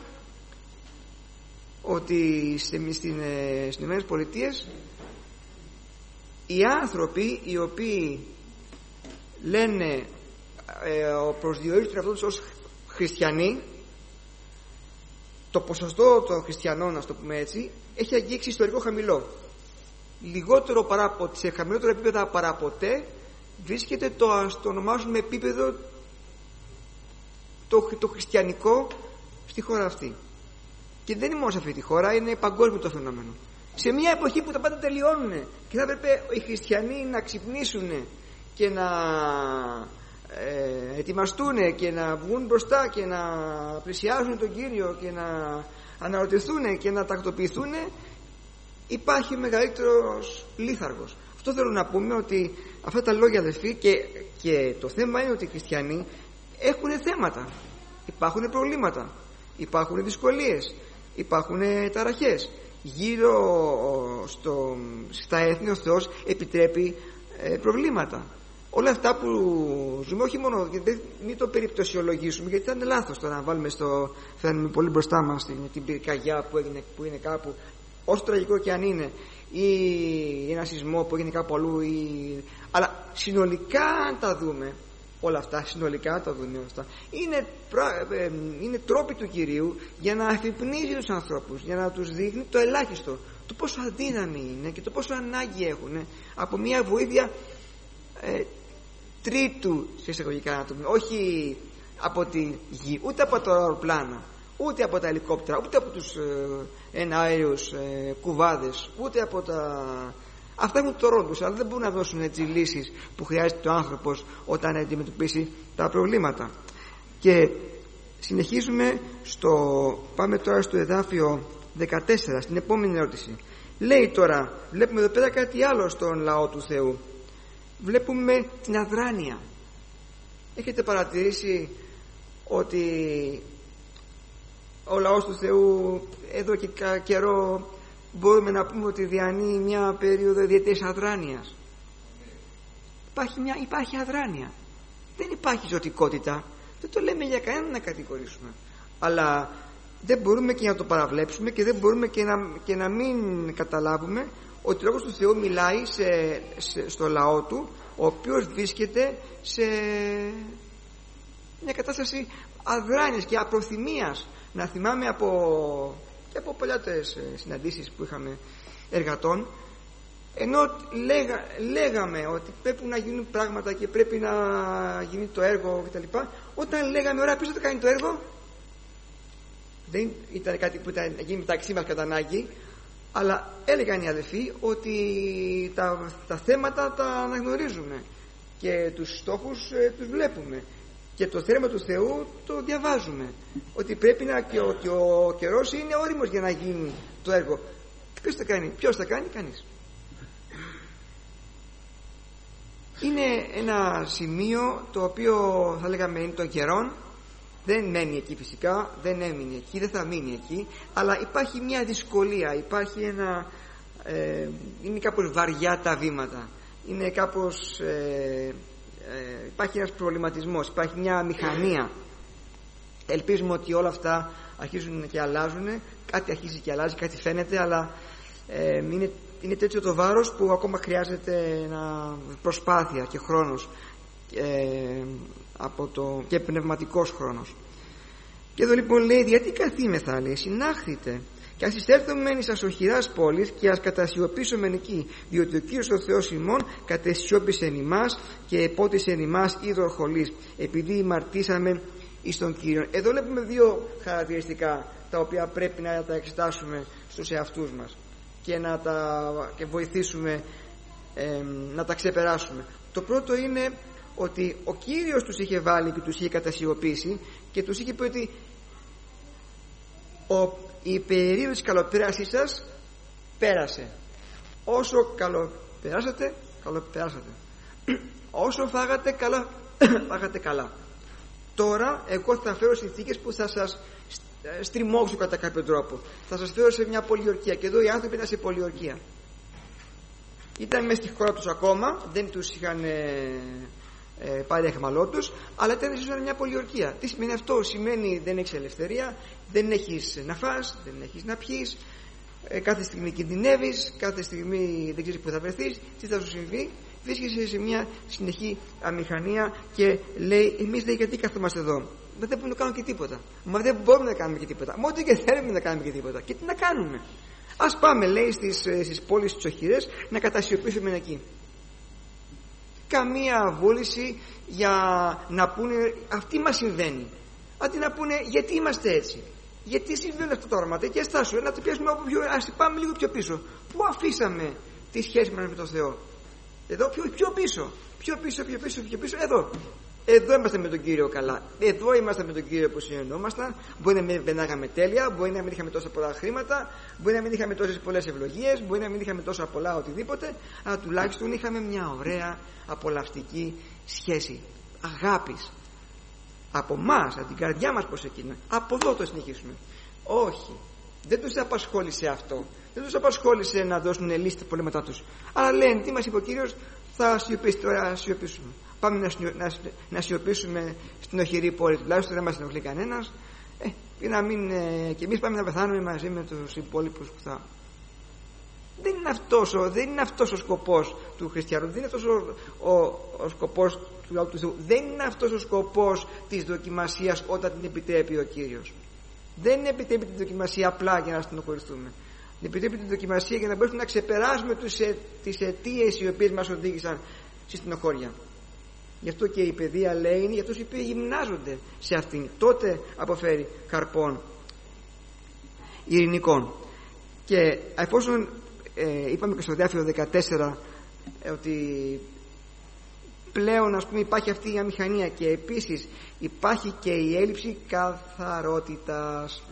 ότι στις Ηνωμένες Πολιτείες οι άνθρωποι οι οποίοι λένε ε, προσδιορίζουν τον εαυτό τους ως χριστιανοί, το ποσοστό των χριστιανών, να το πούμε έτσι, έχει αγγίξει ιστορικό χαμηλό. Λιγότερο παρά, σε χαμηλότερο επίπεδο παραποτέ βρίσκεται το, ας το ονομάζουμε, επίπεδο το, το χριστιανικό στη χώρα αυτή. Και δεν είναι μόνο σε αυτή τη χώρα, είναι παγκόσμιο το φαινόμενο. Σε μια εποχή που τα πάντα τελειώνουν και θα έπρεπε οι χριστιανοί να ξυπνήσουν και να ε, ετοιμαστούν και να βγουν μπροστά και να πλησιάζουν τον Κύριο και να αναρωτηθούν και να τακτοποιηθούν, υπάρχει μεγαλύτερος λίθαργος. Αυτό θέλω να πούμε, ότι αυτά τα λόγια, αδελφοί, και, και το θέμα είναι ότι οι χριστιανοί έχουν θέματα, υπάρχουν προβλήματα, υπάρχουν δυσκολίες, υπάρχουν ταραχές. Γύρω στο, στα έθνη ο Θεός επιτρέπει ε, προβλήματα. Όλα αυτά που ζούμε, όχι μόνο, γιατί μην το περιπτωσιολογήσουμε, γιατί ήταν λάθος το να βάλουμε στο, φέρνουμε πολύ μπροστά μας την, την πυρκαγιά που, έγινε, που είναι κάπου, όσο τραγικό και αν είναι, ή ένα σεισμό που έγινε κάπου αλλού, ή... αλλά συνολικά αν τα δούμε όλα αυτά, συνολικά τα δούμε όλα αυτά, είναι, ε, είναι τρόποι του Κυρίου για να αφυπνίζει τους ανθρώπους, για να τους δείχνει το ελάχιστο, το πόσο αδύναμοι είναι και το πόσο ανάγκη έχουν από μια βοήθεια ε, τρίτου, σε εισαγωγικά να το πούμε, όχι από τη γη, ούτε από τα αεροπλάνα, ούτε από τα ελικόπτερα, ούτε από τους ε, εναέριους ε, κουβάδες, ούτε από τα... Αυτά έχουν το ρόλο τους, αλλά δεν μπορούν να δώσουν έτσι λύσεις που χρειάζεται ο άνθρωπος όταν αντιμετωπίσει τα προβλήματα. Και συνεχίζουμε στο... Πάμε τώρα στο εδάφιο δεκατέσσερα, στην επόμενη ερώτηση. Λέει τώρα, βλέπουμε εδώ πέρα κάτι άλλο στον λαό του Θεού. Βλέπουμε την αδράνεια. Έχετε παρατηρήσει ότι ο λαός του Θεού εδώ και καιρό μπορούμε να πούμε ότι διανύει μια περίοδο ιδιαίτερης αδράνειας? Υπάρχει, μια, υπάρχει αδράνεια, δεν υπάρχει ζωτικότητα. Δεν το λέμε για κανέναν να κατηγορήσουμε, αλλά δεν μπορούμε και να το παραβλέψουμε και δεν μπορούμε και να, και να μην καταλάβουμε ότι ο Λόγος του Θεού μιλάει σε, σε, στο λαό του, ο οποίος βρίσκεται σε μια κατάσταση αδράνειας και απροθυμίας. Να θυμάμαι από, και από παλιότερες συναντήσεις που είχαμε εργατών, ενώ λέγα, λέγαμε ότι πρέπει να γίνουν πράγματα και πρέπει να γίνει το έργο κτλ., όταν λέγαμε ωραία, ποιος θα κάνει το έργο, δεν ήταν κάτι που ήταν γίνει μεταξύ μας κατά ανάγκη, αλλά έλεγαν οι αδελφοί ότι τα, τα θέματα τα αναγνωρίζουμε και τους στόχους ε, τους βλέπουμε και το θέλημα του Θεού το διαβάζουμε, ότι πρέπει να, και ότι ο καιρός είναι όριμος για να γίνει το έργο. Ποιος θα κάνει, ποιος θα κάνει, κανείς. Είναι ένα σημείο το οποίο θα λέγαμε είναι των καιρών. Δεν μένει εκεί φυσικά, δεν έμεινε εκεί, δεν θα μείνει εκεί, αλλά υπάρχει μια δυσκολία, υπάρχει ένα ε, είναι κάπως βαριά τα βήματα, είναι κάπως ε, ε, υπάρχει ένας προβληματισμός, υπάρχει μια μηχανία. Ελπίζουμε ότι όλα αυτά αρχίζουν και αλλάζουν, κάτι αρχίζει και αλλάζει, κάτι φαίνεται, αλλά ε, είναι, είναι τέτοιο το βάρος που ακόμα χρειάζεται ένα προσπάθεια και χρόνος ε, από το, και πνευματικός χρόνος. Και εδώ λοιπόν λέει, γιατί καθήμεθα, λέει, συνάχθητε και ας εισέλθομεν εις ασοχηράς πόλης και ας κατασιωπήσομεν εκεί, διότι ο Κύριος ο Θεός ημών κατεσιώπησεν ημάς και επότισεν ημάς είδωρ χολής, επειδή ημαρτήσαμε εις τον Κύριο. Εδώ βλέπουμε δύο χαρακτηριστικά τα οποία πρέπει να τα εξετάσουμε στους εαυτούς μας και να τα και βοηθήσουμε ε, να τα ξεπεράσουμε. Το πρώτο είναι ότι ο Κύριος τους είχε βάλει και τους είχε κατασιωπήσει και τους είχε πει ότι ο, η περίοδος της καλοπέρασής σας πέρασε. Όσο καλοπεράσατε, καλοπεράσατε. Όσο φάγατε καλά, φάγατε καλά. Τώρα εγώ θα φέρω συνθήκες που θα σας στριμώξω κατά κάποιο τρόπο. Θα σας φέρω σε μια πολιορκία. Και εδώ οι άνθρωποι ήταν σε πολιορκία. Ήταν μέσα στη χώρα τους ακόμα, δεν τους είχαν ε, ε, πάρει εχμαλώτους, αλλά ήταν σε μια πολιορκία. Τι σημαίνει αυτό? Σημαίνει δεν έχεις ελευθερία, δεν έχεις να φας, δεν έχεις να πιείς, ε, κάθε στιγμή κινδυνεύεις, κάθε στιγμή δεν ξέρεις που θα βρεθείς, τι θα σου συμβεί. Βρίσκεσαι σε μια συνεχή αμηχανία και λέει, εμείς λέει, γιατί καθόμαστε εδώ? Μα δεν μπορούμε να κάνουμε και τίποτα. Μα δεν μπορούμε να κάνουμε και τίποτα. Μα ό,τι και θέλουμε να κάνουμε και τίποτα. Και τι να κάνουμε? Ας πάμε, λέει, στις, στις πόλεις τις οχυρές να κατασιωπήσουμε εκεί. Καμία βούληση για να πούνε αυτή μας συμβαίνει. Αντί να πούνε γιατί είμαστε έτσι, γιατί συμβαίνουν αυτά τα όραματα. Και στάσου, να το πιάσουμε από πιο, ας πάμε λίγο πιο πίσω. Πού αφήσαμε τη σχέση μας με τον Θεό? Εδώ πιο, πιο πίσω, πιο πίσω, πιο πίσω, πιο πίσω, εδώ. Εδώ είμαστε με τον Κύριο καλά. Εδώ είμαστε με τον Κύριο που συνεννόμασταν. Μπορεί να μην περνάγαμε τέλεια, μπορεί να μην είχαμε τόσα πολλά χρήματα, μπορεί να μην είχαμε τόσες πολλές ευλογίες, μπορεί να μην είχαμε τόσα πολλά οτιδήποτε, αλλά τουλάχιστον είχαμε μια ωραία απολαυστική σχέση αγάπης. Από εμάς, από την καρδιά μας προς εκείνα. Από εδώ το συνεχίσουμε. Όχι, δεν τους απασχόλησε αυτό. Δεν τους απασχόλησε να δώσουν λύση στα προβλήματά τους. Αλλά λένε, τι μας είπε ο Κύριος? Θα σιωπήσει, τώρα σιωπήσουμε. Πάμε να, σιω, να, να σιωπήσουμε στην οχυρή πόλη, τουλάχιστον δεν μας ενοχλεί κανένας. Ε, και να μην, ε, και εμείς πάμε να πεθάνουμε μαζί με τους υπόλοιπους που θα. Δεν είναι αυτός ο, δεν είναι αυτός ο σκοπός του χριστιανού, δεν είναι αυτός ο, ο, ο σκοπός του λαού του Θεού, δεν είναι αυτός ο σκοπός της δοκιμασίας όταν την επιτρέπει ο Κύριος. Δεν επιτρέπει την δοκιμασία απλά για να στενοχωρηθούμε. Επιτρέπει την δοκιμασία για να μπορέσουμε να ξεπεράσουμε τους, ε, τις αιτίες οι οποίες μας οδήγησαν στη στενοχώρια. Γι' αυτό και η παιδεία, λέει, είναι για αυτούς οι οποίοι γυμνάζονται σε αυτήν. Τότε αποφέρει καρπών ειρηνικών. Και εφόσον ε, είπαμε και στο Διάφυλλο δεκατέσσερα ε, ότι πλέον, ας πούμε, υπάρχει αυτή η αμηχανία και επίσης υπάρχει και η έλλειψη καθαρότητας.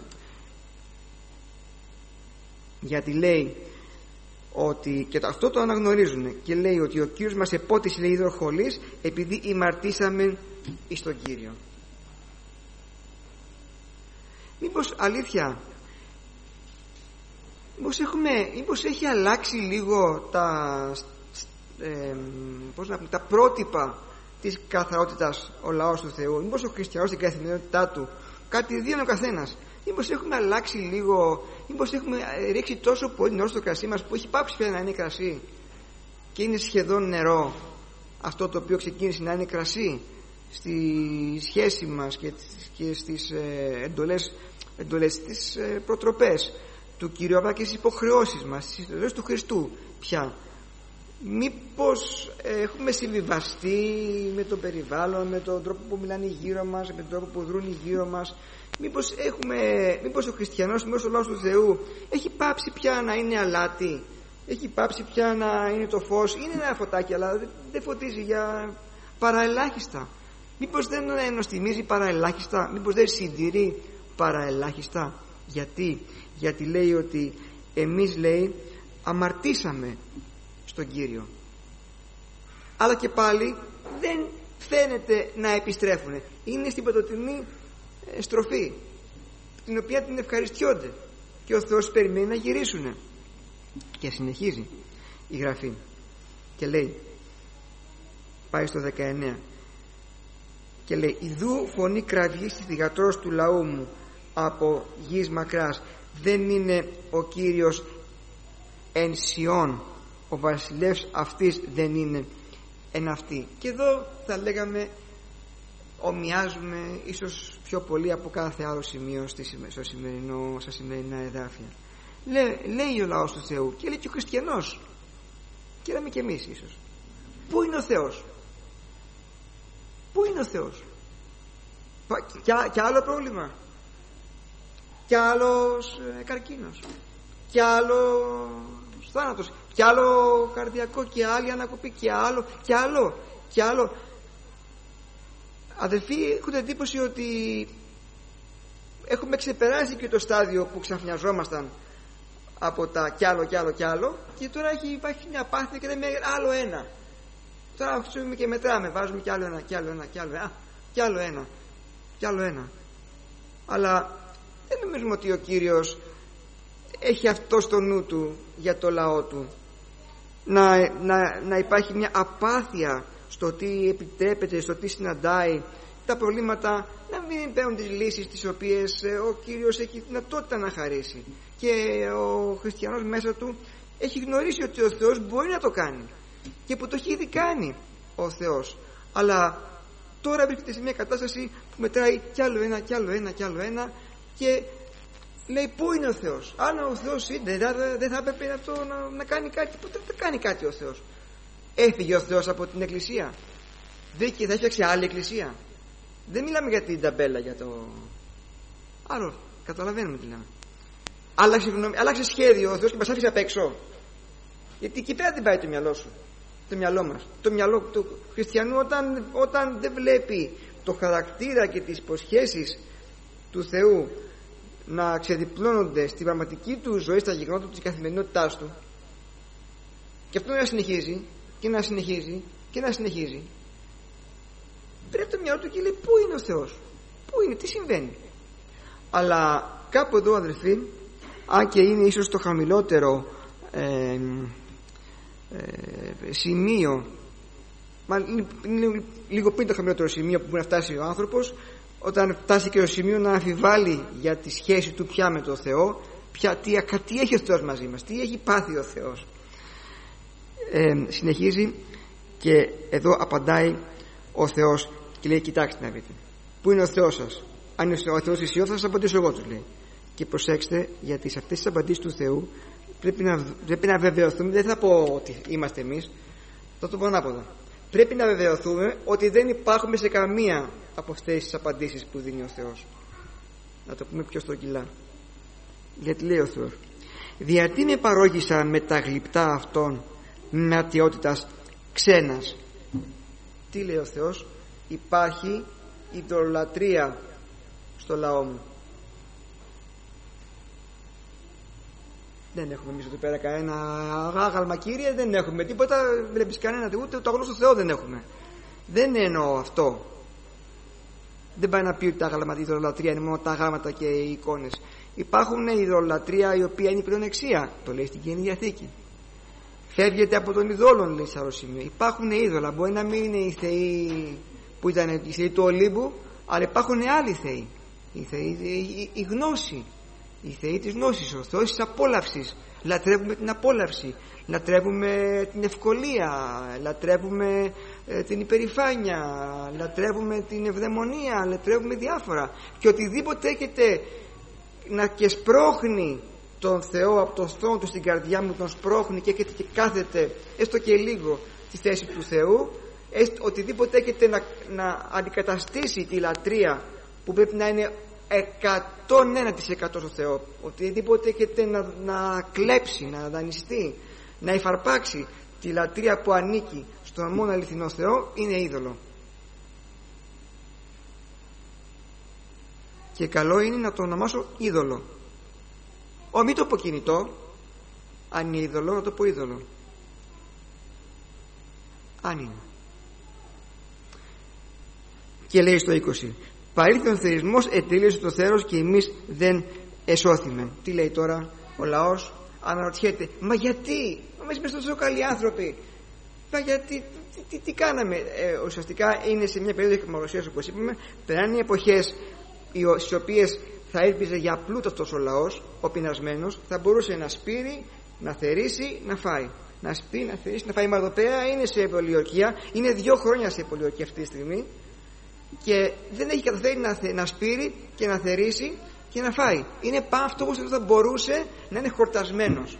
Γιατί λέει ότι, και αυτό το αναγνωρίζουν, και λέει ότι ο Κύριος μας επότισε, λέει, είδωρ χολής επειδή ημαρτήσαμε εις τον Κύριο. Μήπως αλήθεια, μήπως, έχουμε, μήπως έχει αλλάξει λίγο τα, ε, πώς να πούμε, τα πρότυπα της καθαρότητας ο λαός του Θεού? Μήπως ο χριστιανός στην καθημερινότητά του κάτι δίνει ο καθένας? Μήπως έχουμε αλλάξει λίγο, μήπως έχουμε ρίξει τόσο πολύ νερό στο κρασί μας που έχει πάψει πια να είναι κρασί και είναι σχεδόν νερό αυτό το οποίο ξεκίνησε να είναι κρασί στη σχέση μας και, και στις ε, εντολές, εντολές στις ε, προτροπές του Κυρίου, αλλά και στις υποχρεώσεις μας, στις εντολές του Χριστού πια. Μήπως έχουμε συμβιβαστεί με το περιβάλλον, με τον τρόπο που μιλάνε γύρω μας, με τον τρόπο που δρούν γύρω μας? Μήπως, έχουμε, μήπως ο χριστιανός, μήπως ο λαός του Θεού έχει πάψει πια να είναι αλάτι, έχει πάψει πια να είναι το φως? Είναι ένα φωτάκι, αλλά δεν φωτίζει για παραελάχιστα. Μήπως δεν ενοστιμίζει παραελάχιστα? Μήπως δεν συντηρεί παραελάχιστα? Γιατί? Γιατί λέει ότι εμείς, λέει, αμαρτήσαμε στον Κύριο, αλλά και πάλι δεν φαίνεται να επιστρέφουν. Είναι στην πρωτοτινή στροφή, την οποία την ευχαριστιόνται, και ο Θεός περιμένει να γυρίσουν. Και συνεχίζει η Γραφή και λέει, πάει στο δεκαεννέα και λέει, ιδού φωνή κραυγής της θυγατρός του λαού μου από γης μακράς, δεν είναι ο Κύριος εν Σιών, ο βασιλεύς αυτής δεν είναι εν αυτή? Και εδώ θα λέγαμε, ομοιάζουμε ίσως πιο πολύ από κάθε άλλο σημείο στο σημερινό, στα σημερινά εδάφια. Λέ, λέει ο λαός του Θεού, και λέει και ο χριστιανός, και λέμε και εμείς ίσως, πού είναι ο Θεός? Πού είναι ο Θεός? Κι, κι άλλο πρόβλημα, κι άλλος ε, καρκίνος, κι άλλο θάνατος, κι άλλο καρδιακό, και άλλη ανακοπή, και άλλο, κι άλλο, κι άλλο. αδελφοί, έχω την εντύπωση ότι έχουμε ξεπεράσει και το στάδιο που ξαφνιαζόμασταν από τα κι άλλο κι άλλο κι άλλο, και τώρα έχει, υπάρχει μια απάθεια και λέμε άλλο ένα. Τώρα αρχίζουμε και μετράμε, βάζουμε κι άλλο ένα, κι άλλο ένα, κι άλλο ένα, κι άλλο ένα, κι άλλο ένα. Αλλά δεν νομίζουμε ότι ο Κύριος έχει αυτό στο νου του για το λαό του, να, να, να υπάρχει μια απάθεια στο τι επιτρέπεται, στο τι συναντάει, τα προβλήματα να μην παίρνουν τις λύσεις τις οποίες ο Κύριος έχει δυνατότητα να χαρίσει, και ο χριστιανός μέσα του έχει γνωρίσει ότι ο Θεός μπορεί να το κάνει και που το έχει ήδη κάνει ο Θεός, αλλά τώρα βρίσκεται σε μια κατάσταση που μετράει κι άλλο ένα, κι άλλο ένα, κι άλλο ένα, και λέει πού είναι ο Θεός. Αν ο Θεός είναι, δεν θα έπρεπε να, το, να, να κάνει κάτι. Ποτέ δεν θα κάνει κάτι ο Θεός. Έφυγε ο Θεός από την εκκλησία, δεν θα έφτιαξε άλλη εκκλησία. Δεν μιλάμε για την ταμπέλα, για το άλλο, καταλαβαίνουμε τι λέμε. Άλλαξε, άλλαξε σχέδιο ο Θεός και μας άφησε απ' έξω, γιατί εκεί πέρα δεν πάει το μυαλό σου, το μυαλό μας. Το μυαλό του χριστιανού όταν, όταν δεν βλέπει το χαρακτήρα και τις υποσχέσεις του Θεού να ξεδιπλώνονται στην πραγματική του ζωή, στα γεγονότα της καθημερινότητάς του, και αυτό να συνεχίζει και να συνεχίζει και να συνεχίζει, πρέπει το μυαλό του και λέει πού είναι ο Θεός, πού είναι, τι συμβαίνει. Αλλά κάπου εδώ, αδελφοί, αν και είναι ίσως το χαμηλότερο ε, ε, σημείο, μα είναι λίγο πριν το χαμηλότερο σημείο που μπορεί να φτάσει ο άνθρωπος, όταν φτάσει και το σημείο να αμφιβάλλει για τη σχέση του πια με τον Θεό, πια τι, τι έχει ο Θεός μαζί μας, τι έχει πάθει ο Θεός. Ε, συνεχίζει και εδώ απαντάει ο Θεός και λέει κοιτάξτε να δείτε, πού είναι ο Θεός σας. Αν είναι ο Θεός ισιό θα σας απαντήσω εγώ, τους λέει. Και προσέξτε, γιατί σε αυτές τις απαντήσεις του Θεού πρέπει να, πρέπει να βεβαιωθούμε. Δεν θα πω ότι είμαστε εμείς, θα το πω ανάποδα. Πρέπει να βεβαιωθούμε ότι δεν υπάρχουμε σε καμία από αυτές τις απαντήσεις που δίνει ο Θεός. Να το πούμε πιο στρογγυλά. Γιατί λέει ο Θεός, διατί με παρόγησα με τα γλυπτά αυτών με ατιότητας ξένας. Τι λέει ο Θεός, υπάρχει ιδωλολατρία στο λαό μου. Δεν έχουμε εμείς εδώ πέρα κανένα άγαλμα, Κύριε, δεν έχουμε τίποτα. Βλέπεις κανένα, ούτε το αγνώστο Θεό δεν έχουμε. Δεν εννοώ αυτό. Δεν πάει να πει ότι τα άγαλμα, η ιδωλολατρία είναι μόνο τα γράμματα και οι εικόνες. Υπάρχουν ιδωλολατρία η οποία είναι η πλεονεξία, το λέει στην Καινή Διαθήκη. Φεύγεται από τον ειδόλων, λέει σε άλλο σημείο. Υπάρχουν είδωλα, μπορεί να μην είναι οι θεοί που ήταν οι θεοί του Ολύμπου, αλλά υπάρχουν άλλοι θεοί. Οι θεοί, η, η γνώση, οι θεοί της γνώσης, ο Θεός της απόλαυσης. Λατρεύουμε την απόλαυση, λατρεύουμε την ευκολία, λατρεύουμε ε, την υπερηφάνεια, λατρεύουμε την ευδαιμονία, λατρεύουμε διάφορα. Και οτιδήποτε έχετε να και σπρώχνει τον Θεό από τον θρόνο του στην καρδιά μου, τον σπρώχνει και έχετε και κάθετε έστω και λίγο στη θέση του Θεού, έστω, οτιδήποτε έχετε να, να αντικαταστήσει τη λατρεία που πρέπει να είναι εκατόν ένα τοις εκατό στο Θεό, οτιδήποτε έχετε να, να κλέψει, να δανειστεί, να υφαρπάξει τη λατρεία που ανήκει στον μόνο αληθινό Θεό, είναι είδωλο. Και καλό είναι να το ονομάσω είδωλο. Ω, μην το πω κινητό, αν είναι είδωλο, να το πω είδωλο. Αν είναι. Και λέει στο είκοσι, παρήλθον θερισμός ετελείωσε το θέρος και εμείς δεν εσώθημε. Τι λέει τώρα ο λαός, αναρωτιέται, μα γιατί, εμείς είμαστε τόσο καλοί άνθρωποι, μα γιατί, τι, τι, τι κάναμε. Ε, ουσιαστικά είναι σε μια περίοδο εκμαγωσίας, όπως είπαμε, περνάνε οι εποχές στις οποίες θα έλπιζε για πλούτο αυτός ο λαός, ο πεινασμένος, θα μπορούσε να σπείρει, να θερήσει, να φάει. Να σπείρει, να θερήσει, να φάει. Η Μαρδοπέα είναι σε πολιορκία, είναι δύο χρόνια σε πολιορκία αυτή τη στιγμή και δεν έχει καταφέρει να, θε, να σπείρει και να θερήσει και να φάει. Είναι πάνω αυτό που θα μπορούσε να είναι χορτασμένος.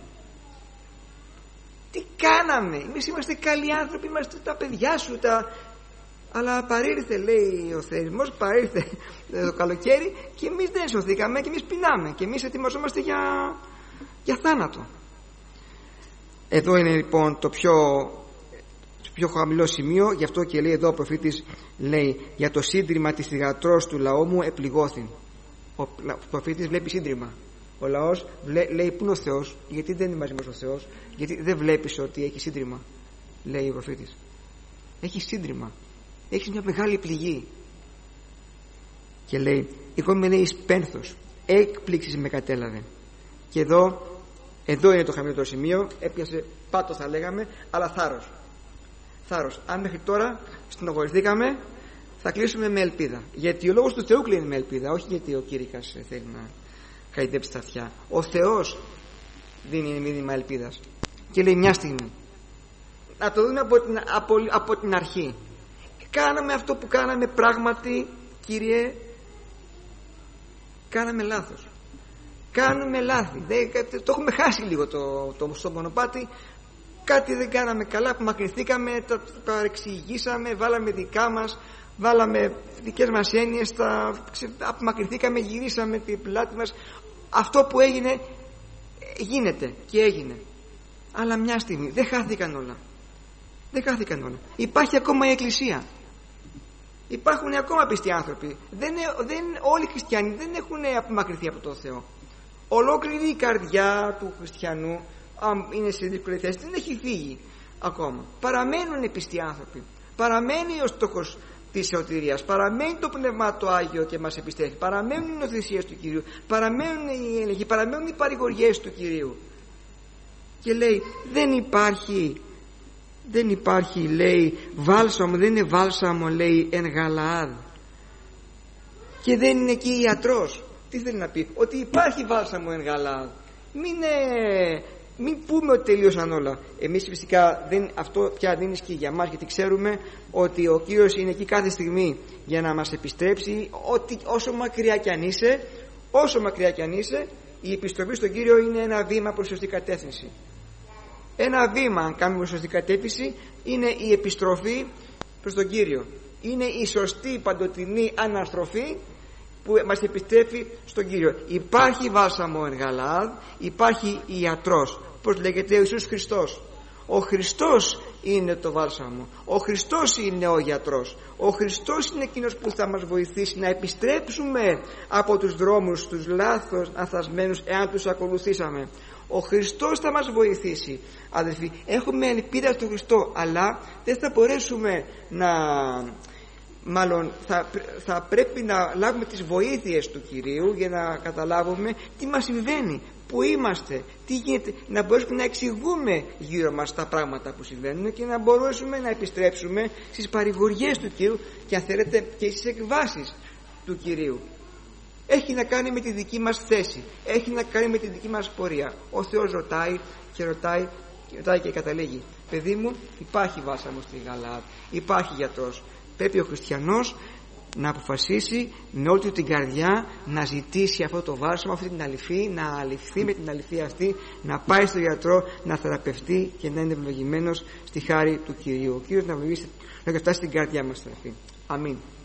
Τι κάναμε, εμείς είμαστε καλοί άνθρωποι, είμαστε τα παιδιά σου, τα... αλλά παρήρθε, λέει ο θερισμός, παρήρθε το καλοκαίρι και εμείς δεν σωθήκαμε και εμείς πεινάμε και εμείς ετοιμαζόμαστε για, για θάνατο. Εδώ είναι λοιπόν το πιο στο πιο χαμηλό σημείο. Γι' αυτό και λέει εδώ ο προφήτης, λέει, για το σύντριμα της θυγατρός του λαού μου επληγώθην. Ο προφήτης βλέπει σύντριμα. Ο λαός λέει, πού είναι ο Θεός, γιατί δεν είναι μαζί μας ο Θεός, γιατί δεν βλέπεις ότι έχει σύντριμα, λέει ο προφήτης. Έχει σύντριμα, έχει μια μεγάλη πληγή. Και λέει, εγώ με λέει εις πένθος, έκπληξης με κατέλαβε. Και εδώ, εδώ είναι το χαμηλότερο σημείο, έπιασε πάτο θα λέγαμε, αλλά θάρρος. Θάρρος. Αν μέχρι τώρα στενοχωρηθήκαμε, θα κλείσουμε με ελπίδα. Γιατί ο λόγος του Θεού κλείνει με ελπίδα, όχι γιατί ο κήρυκας θέλει να χαϊδέψει τα αυτιά. Ο Θεός δίνει μήνυμα ελπίδας. Και λέει μια στιγμή, να το δούμε από την, από, από την αρχή. Κάναμε αυτό που κάναμε πράγματι, Κύριε, κάναμε λάθος. Κάνουμε λάθη. Δεν, το έχουμε χάσει λίγο το, το, στο μονοπάτι. Κάτι δεν κάναμε καλά, απομακρυνθήκαμε, το παρεξηγήσαμε, βάλαμε δικά μας, βάλαμε δικές μας έννοιες, τα, απομακρυνθήκαμε, γυρίσαμε την πλάτη μας. Αυτό που έγινε, γίνεται και έγινε. Αλλά μια στιγμή δεν χάθηκαν όλα. Δεν χάθηκαν όλα. Υπάρχει ακόμα η Εκκλησία. Υπάρχουν ακόμα πιστοί άνθρωποι. Δεν, δεν, όλοι οι χριστιανοί δεν έχουν απομακρυνθεί από τον Θεό. Ολόκληρη η καρδιά του χριστιανού, αν είναι σε δύσκολη θέση, δεν έχει φύγει ακόμα. Παραμένουν πιστοί άνθρωποι. Παραμένει ο στόχος της σωτηρίας. Παραμένει το Πνεύμα το Άγιο και μας επιστρέφει. Παραμένουν οι νοθεσίες του Κυρίου. Παραμένουν οι έλεγχοι. Παραμένουν οι παρηγοριές του Κυρίου. Και λέει, δεν υπάρχει, δεν υπάρχει, λέει, βάλσαμο, δεν είναι βάλσαμο, λέει, εν Γαλαάδ. Και δεν είναι εκεί ιατρός. Τι θέλει να πει? Ότι υπάρχει βάλσαμο εν Γαλαάδ. Μην, ε, μην πούμε ότι τελείωσαν όλα. Εμείς φυσικά δεν, αυτό πια δεν ισχύει για μας, γιατί ξέρουμε ότι ο Κύριος είναι εκεί κάθε στιγμή για να μας επιστρέψει. Ότι, όσο μακριά κι αν είσαι, όσο μακριά κι αν είσαι, η επιστροφή στον Κύριο είναι ένα βήμα προς σωστή κατεύθυνση. Ένα βήμα, αν κάνουμε σωστή κατεύθυνση, είναι η επιστροφή προς τον Κύριο. Είναι η σωστή παντοτινή αναστροφή που μας επιστρέφει στον Κύριο. Υπάρχει βάλσαμο εν Γαλαάδ, υπάρχει ιατρός. Πώς λέγεται? Ο Ιησούς Χριστός. Ο Χριστός είναι το βάλσαμο. Ο Χριστός είναι ο γιατρός. Ο Χριστός είναι εκείνος που θα μας βοηθήσει να επιστρέψουμε από τους δρόμους τους λάθος αθασμένους, εάν τους ακολουθήσαμε. Ο Χριστός θα μας βοηθήσει, αδελφοί. Έχουμε ελπίδα στον Χριστό, αλλά δεν θα μπορέσουμε να... Μάλλον θα, θα πρέπει να λάβουμε τις βοήθειες του Κυρίου για να καταλάβουμε τι μας συμβαίνει, που είμαστε, τι γίνεται, να μπορέσουμε να εξηγούμε γύρω μας τα πράγματα που συμβαίνουν και να μπορέσουμε να επιστρέψουμε στις παρηγοριές του Κυρίου και, αν θέλετε, και στις εκβάσεις του Κυρίου. Έχει να κάνει με τη δική μας θέση, έχει να κάνει με τη δική μας πορεία. Ο Θεός ρωτάει και ρωτάει και ρωτάει και καταλήγει, παιδί μου, υπάρχει βάλσαμο στη Γαλαάδ, υπάρχει γιατρός. Πρέπει ο χριστιανός να αποφασίσει με όλη του την καρδιά να ζητήσει αυτό το βάλσαμο, αυτή την αληφή, να αληφθεί με την αληφή αυτή, να πάει στον γιατρό, να θεραπευτεί και να είναι ευλογημένος στη χάρη του Κυρίου. Ο Κύριος να βοηθήσει να φτάσει στην καρδιά μας. Αμήν.